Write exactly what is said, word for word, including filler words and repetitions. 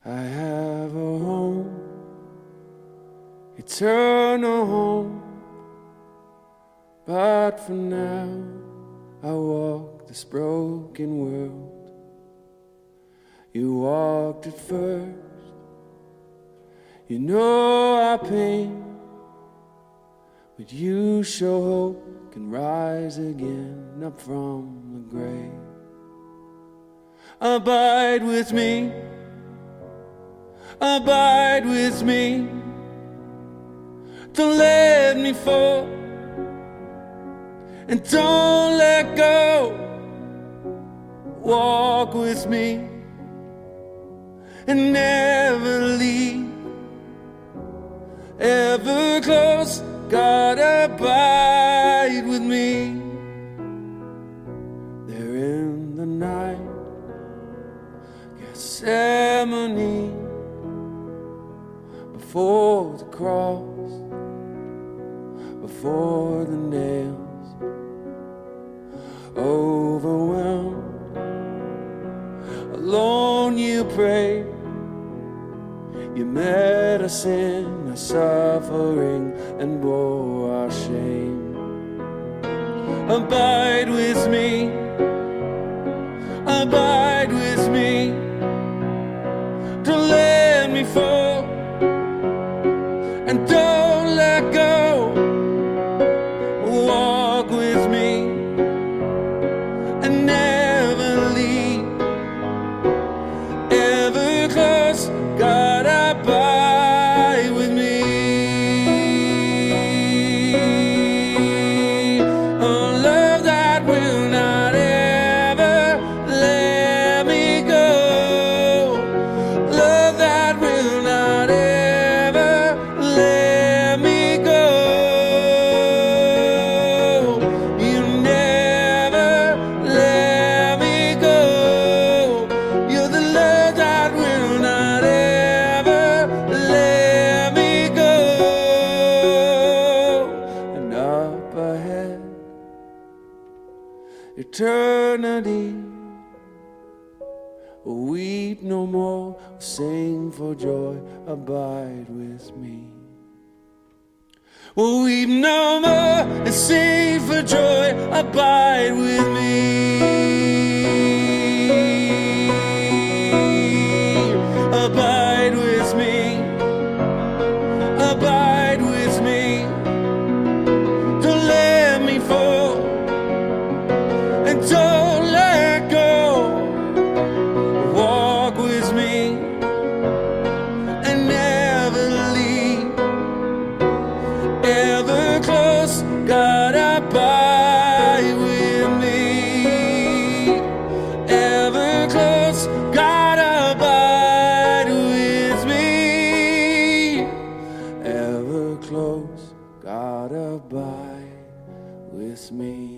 I have a home, eternal home. But for now, I walk this broken world. You walked it first. You know our pain, but you show hope can rise again up from the grave. Abide with me, abide with me. Don't let me fall, and don't let go. Walk with me and never leave. Ever close, God, abide with me. There in the night, Gethsemane, before the cross, before the nails, overwhelmed, alone you prayed. You met us in our suffering and bore our shame. Abide with me, abide with me. Don't let me fall, and don't let go. Walk with me and never leave. Ever close, God, abide with me. Oh, love that will not ever let me go. Love that will not ever let me go. You never let me go. You're the love that will not ever let me go. And up ahead, eternity. Weep no more, sing for joy, abide with me. We'll weep no more and sing for joy, abide with me. Abide with me, abide with me. Don't let me fall, and don't let go. Walk with me and never leave. Ever close, God, abide with me. Ever close, God, abide with me. Ever close, God, abide with me.